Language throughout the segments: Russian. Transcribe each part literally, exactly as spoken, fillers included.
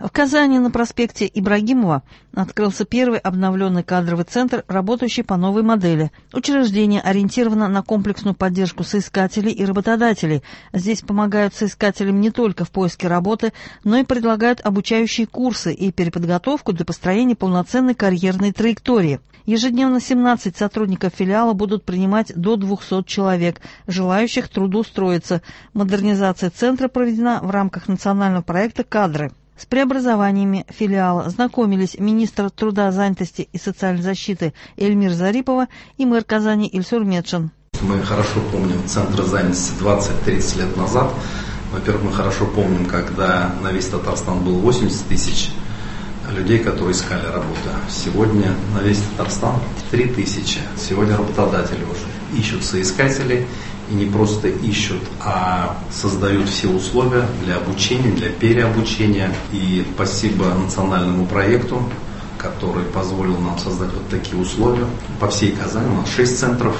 В Казани на проспекте Ибрагимова открылся первый обновленный кадровый центр, работающий по новой модели. Учреждение ориентировано на комплексную поддержку соискателей и работодателей. Здесь помогают соискателям не только в поиске работы, но и предлагают обучающие курсы и переподготовку для построения полноценной карьерной траектории. Ежедневно семнадцать сотрудников филиала будут принимать до двухсот человек, желающих трудоустроиться. Модернизация центра проведена в рамках национального проекта «Кадры». С преобразованиями филиала знакомились министр труда, занятости и социальной защиты Эльмира Зарипова и мэр Казани Ильсур Метшин. Мы хорошо помним центры занятости двадцать-тридцать лет назад. Во-первых, мы хорошо помним, когда на весь Татарстан было восемьдесят тысяч людей, которые искали работу. Сегодня на весь Татарстан три тысячи. Сегодня работодатели уже ищут соискателей. И не просто ищут, а создают все условия для обучения, для переобучения. И спасибо национальному проекту, который позволил нам создать вот такие условия. По всей Казани у нас шесть центров.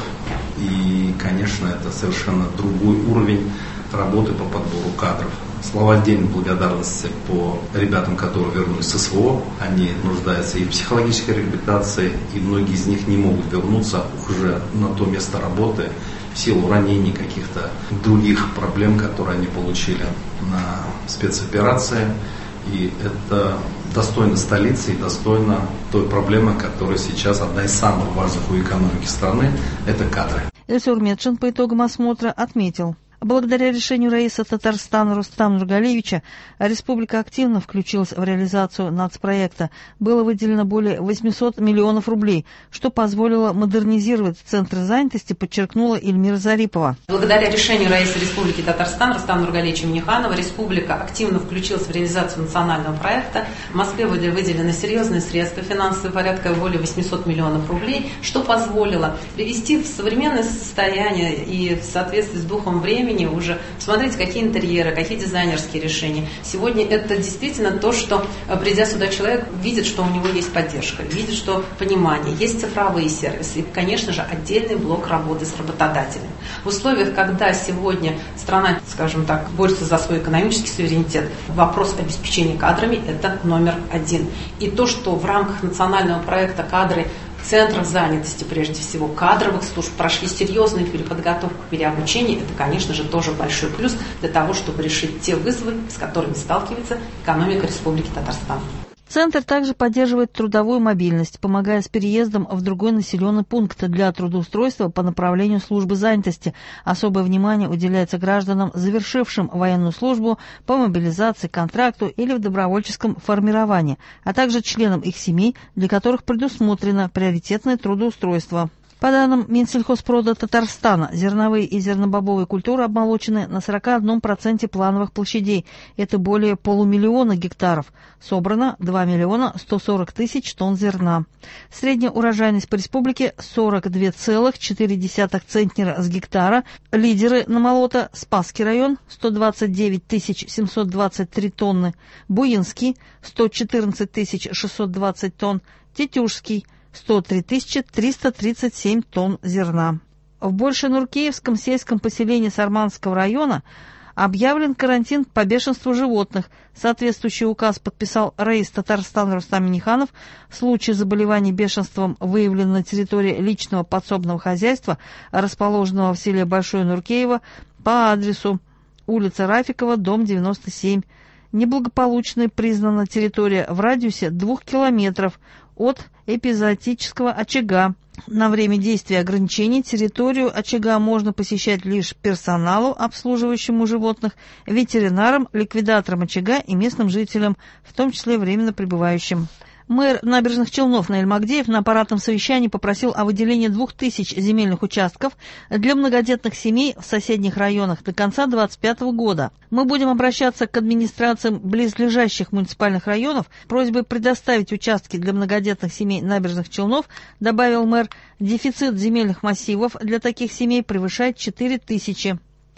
И, конечно, это совершенно другой уровень работы по подбору кадров. Слова отдельной благодарности по ребятам, которые вернулись с СВО. Они нуждаются и в психологической реабилитации, и многие из них не могут вернуться уже на то место работы в силу ранений, каких-то других проблем, которые они получили на спецоперации. И это достойно столицы и достойно той проблемы, которая сейчас одна из самых важных у экономики страны – это кадры. Ильсур Метшин по итогам осмотра отметил: благодаря решению Раиса Татарстана Рустама Нургалиевича республика активно включилась в реализацию нацпроекта. Было выделено более восьмисот миллионов рублей, что позволило модернизировать центры занятости, подчеркнула Эльмира Зарипова. Благодаря решению Раиса Республики Татарстан Рустама Нургалиевича Минниханова республика активно включилась в реализацию национального проекта. В Москве были выделены серьезные средства финансовые, порядка более восьмисот миллионов рублей, что позволило привести в современное состояние и в соответствии с духом времени уже смотреть, какие интерьеры, какие дизайнерские решения. Сегодня это действительно то, что, придя сюда, человек видит, что у него есть поддержка, видит, что понимание, есть цифровые сервисы и, конечно же, отдельный блок работы с работодателем. В условиях, когда сегодня страна, скажем так, борется за свой экономический суверенитет, вопрос обеспечения кадрами – это номер один. И то, что в рамках национального проекта «Кадры» центров занятости, прежде всего кадровых служб, прошли серьезную переподготовку, переобучение, это, конечно же, тоже большой плюс для того, чтобы решить те вызовы, с которыми сталкивается экономика Республики Татарстан. Центр также поддерживает трудовую мобильность, помогая с переездом в другой населенный пункт для трудоустройства по направлению службы занятости. Особое внимание уделяется гражданам, завершившим военную службу по мобилизации, контракту или в добровольческом формировании, а также членам их семей, для которых предусмотрено приоритетное трудоустройство. По данным Минсельхозпрода Татарстана, зерновые и зернобобовые культуры обмолочены на сорок один процент плановых площадей. Это более полумиллиона гектаров. Собрано два миллиона сто сорок тысяч тонн зерна. Средняя урожайность по республике сорок два целых четыре десятых центнера с гектара. Лидеры намолота: Спасский район сто двадцать девять тысяч семьсот двадцать три тонны, Буинский сто четырнадцать тысяч шестьсот двадцать тонн, Тетюшский сто три тысячи триста тридцать семь тонн зерна. В Большенуркеевском сельском поселении Сарманского района объявлен карантин по бешенству животных. Соответствующий указ подписал Раис Татарстана Рустам Минниханов. Случай заболевания бешенством выявлен на территории личного подсобного хозяйства, расположенного в селе Большое Нуркеево по адресу улица Рафикова, дом девяносто семь. Неблагополучной признана территория в радиусе двух километров от эпизоотического очага. На время действия ограничений территорию очага можно посещать лишь персоналу, обслуживающему животных, ветеринарам, ликвидаторам очага и местным жителям, в том числе временно пребывающим. Мэр Набережных Челнов Наиль Магдеев на аппаратном совещании попросил о выделении двух тысяч земельных участков для многодетных семей в соседних районах до конца две тысячи двадцать пятого года. Мы будем обращаться к администрациям близлежащих муниципальных районов с просьбой предоставить участки для многодетных семей Набережных Челнов, добавил мэр. Дефицит земельных массивов для таких семей превышает четыре тысячи.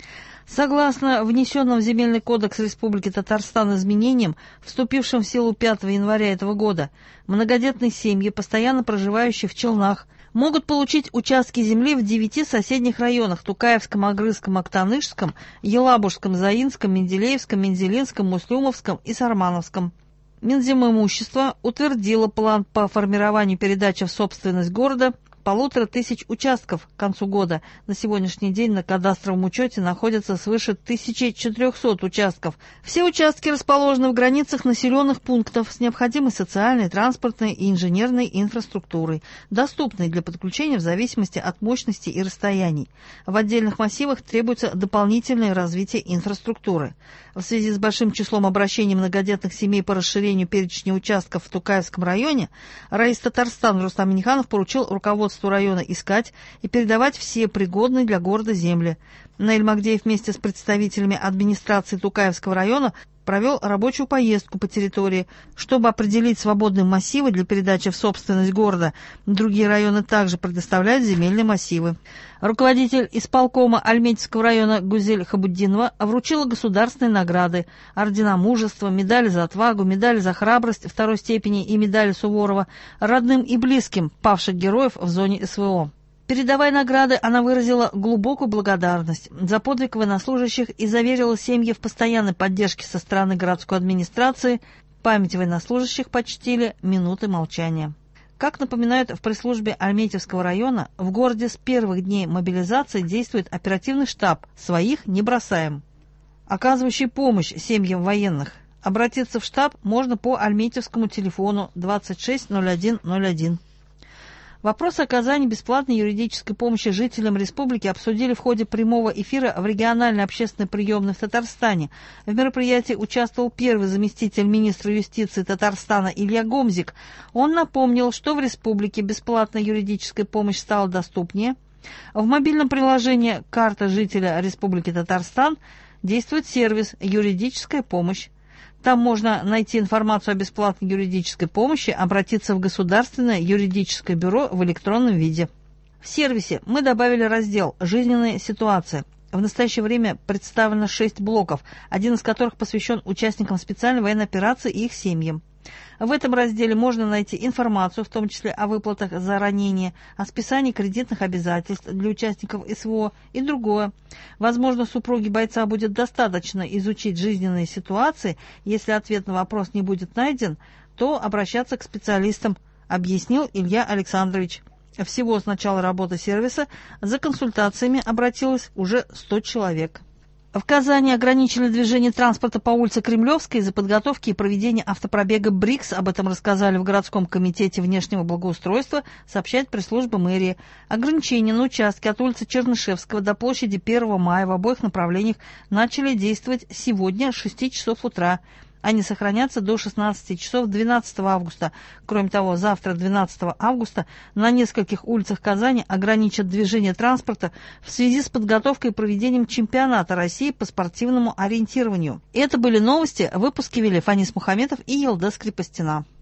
Согласно внесенным в Земельный кодекс Республики Татарстан изменениям, вступившим в силу пятого января этого года, многодетные семьи, постоянно проживающие в Челнах, могут получить участки земли в девяти соседних районах – Тукаевском, Агрызском, Актанышском, Елабужском, Заинском, Менделеевском, Мензелинском, Муслюмовском и Сармановском. Минзимимущество утвердило план по формированию передачи в собственность города полутора тысяч участков к концу года. На сегодняшний день на кадастровом учете находится свыше тысячи четырехсот участков. Все участки расположены в границах населенных пунктов с необходимой социальной, транспортной и инженерной инфраструктурой, доступной для подключения в зависимости от мощности и расстояний. В отдельных массивах требуется дополнительное развитие инфраструктуры. В связи с большим числом обращений многодетных семей по расширению перечня участков в Тукаевском районе, Раис Татарстан Рустам Минниханов поручил руководству района искать и передавать все пригодные для города земли. Наиль Магдеев вместе с представителями администрации Тукаевского района провел рабочую поездку по территории, чтобы определить свободные массивы для передачи в собственность города. Другие районы также предоставляют земельные массивы. Руководитель исполкома Альметьевского района Гузель Хабуддинова вручила государственные награды: ордена мужества, медали за отвагу, медали за храбрость второй степени и медали Суворова родным и близким павших героев в зоне СВО. Передавая награды, она выразила глубокую благодарность за подвиг военнослужащих и заверила семьи в постоянной поддержке со стороны городской администрации. Память военнослужащих почтили минуты молчания. Как напоминают в пресс-службе Альметьевского района, в городе с первых дней мобилизации действует оперативный штаб «Своих не бросаем», оказывающий помощь семьям военных. Обратиться в штаб можно по альметьевскому телефону двадцать шесть ноль один ноль один. Вопрос оказания бесплатной юридической помощи жителям республики обсудили в ходе прямого эфира в региональной общественной приемной в Татарстане. В мероприятии участвовал первый заместитель министра юстиции Татарстана Илья Гомзик. Он напомнил, что в республике бесплатная юридическая помощь стала доступнее. В мобильном приложении «Карта жителя Республики Татарстан» действует сервис «Юридическая помощь». Там можно найти информацию о бесплатной юридической помощи, обратиться в Государственное юридическое бюро в электронном виде. В сервисе мы добавили раздел «Жизненные ситуации». В настоящее время представлено шесть блоков, один из которых посвящен участникам специальной военной операции и их семьям. В этом разделе можно найти информацию, в том числе о выплатах за ранение, о списании кредитных обязательств для участников СВО и другое. Возможно, супруге бойца будет достаточно изучить жизненные ситуации. Если ответ на вопрос не будет найден, то обращаться к специалистам, объяснил Илья Александрович. Всего с начала работы сервиса за консультациями обратилось уже сто человек. В Казани ограничили движение транспорта по улице Кремлевской из-за подготовки и проведения автопробега БРИКС. Об этом рассказали в городском комитете внешнего благоустройства, сообщает пресс-служба мэрии. Ограничения на участке от улицы Чернышевского до площади первого мая в обоих направлениях начали действовать сегодня с шести часов утра. Они сохранятся до шестнадцати часов двенадцатого августа. Кроме того, завтра, двенадцатого августа, на нескольких улицах Казани ограничат движение транспорта в связи с подготовкой и проведением чемпионата России по спортивному ориентированию. Это были новости. Выпуски вели Фанис Мухаметов и Елда Скрипостина.